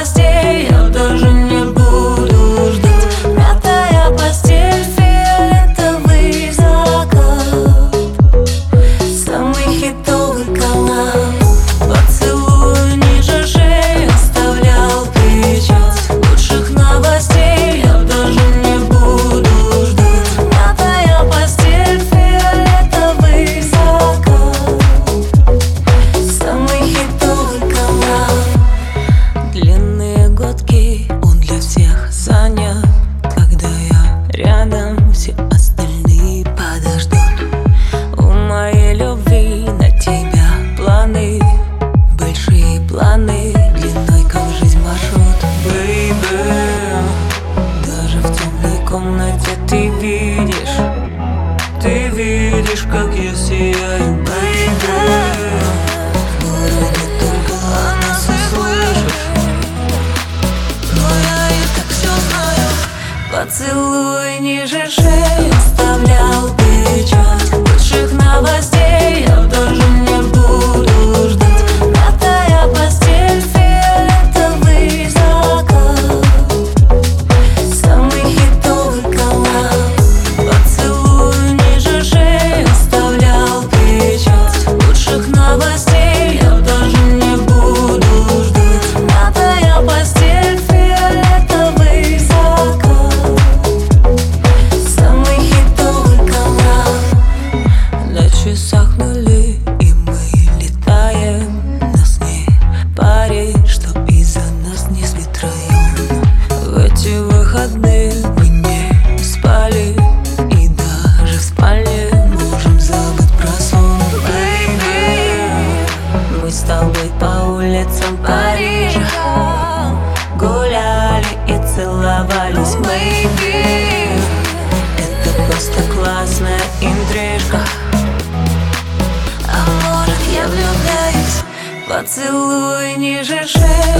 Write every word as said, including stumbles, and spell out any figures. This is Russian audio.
новостей я даже не буду ждать. Мятая постель, фиолетовый закат, самый хитовый коллаб. Поцелуй ниже шеи оставлял печать. Лучших новостей я даже не буду ждать. Мятая постель, фиолетовый закат, самый хитовый коллаб. Длинные глотки, он для всех занят. Когда я рядом, все остальные подождут. У моей любви на тебя планы, большие планы, длиной как жизнь маршрут. Бэйби, даже в темной комнате ты видишь, ты видишь, как я сияю. Бэйби, в городе только о нас и слышишь, но я и так все знаю. Поцелуй ниже шеи оставлял печать. Лучших новостей я даже не буду ждать. Мятая постель, фиолетовый закат, самый хитовый коллаб. Поцелуй ниже шеи оставлял печать. Лучших новостей я даже не буду ждать. Мятая постель, фиолетовый закат, самый хитовый коллаб. На часах нули, и мы летаем. Нас не парит, что из-за нас не спит район. В эти выходные мы не спали, и даже в спальне можем забыть про сон. Бэйби, мы с тобой по улицам Парижа гуляли и целовались. Бэйби, это просто классная интрижка. А может, я влюбляюсь? Поцелуй ниже шеи